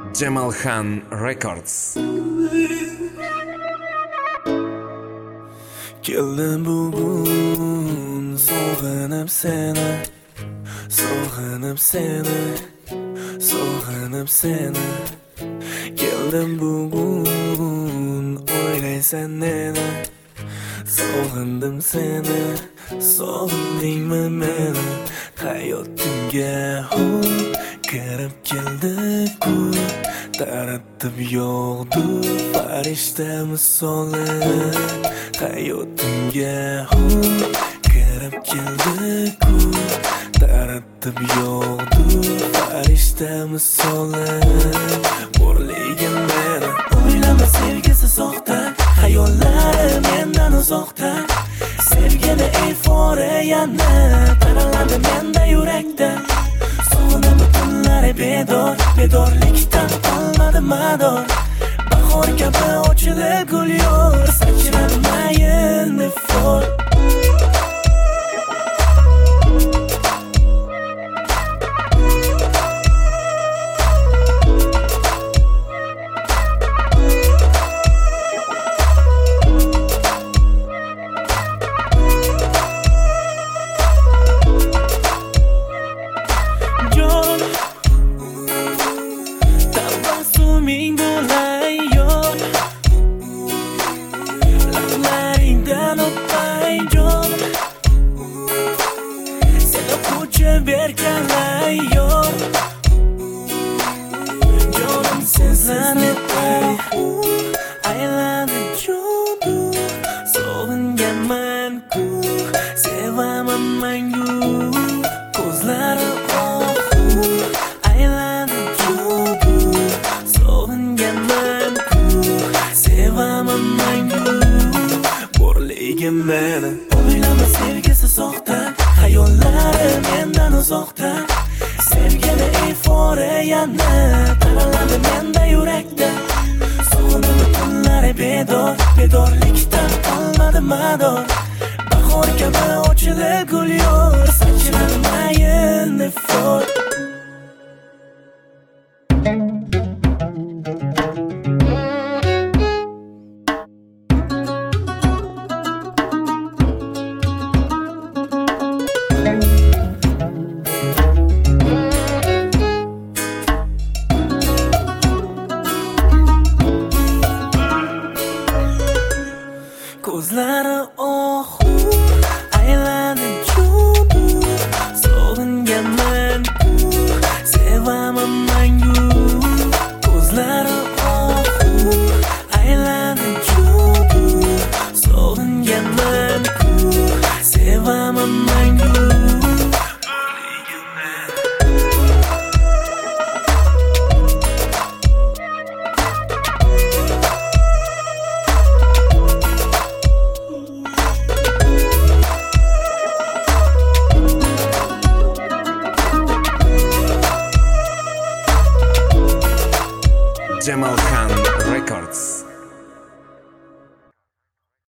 Jamalhan Records. Keldim bugun sog'inib seni, sog'inib seni, sog'inib seni. Keldim bugun o'ylaysan meni, sog'indim seni, sog'indingmi meni? Hayotimga kirib keldi-ku, taratib yog'du farishta misoli. Hayotimga kirib keldi-ku, taratib yog'du farishta misoli. Borligim meni o'ylama, sevgisi soxta, xayollari mendan uzoqda. Sevgini eyforiyani taraladi menda yurakda. Sog'inib tunlari bedorlikdan olmadi mador. Bahor kabi ochilib gul yor, sachradi mayin ifor. Meni o'ylama, sevgisi soxta, xayollari mendan uzoqda. Sevgini eyforiyani taraladi menda yurakda. Sog'inib tunlari bedorlikdan olmadi mador. Bahor kabi ochilib gul yor, sachradi mayin ifor. Ko'zlari ohu ayladi jodu, sog'inganman-ku, sevaman mangu. Ko'zlari ohu ayladi jodu, sog'inganman-ku, sevaman mangu. Jamalhan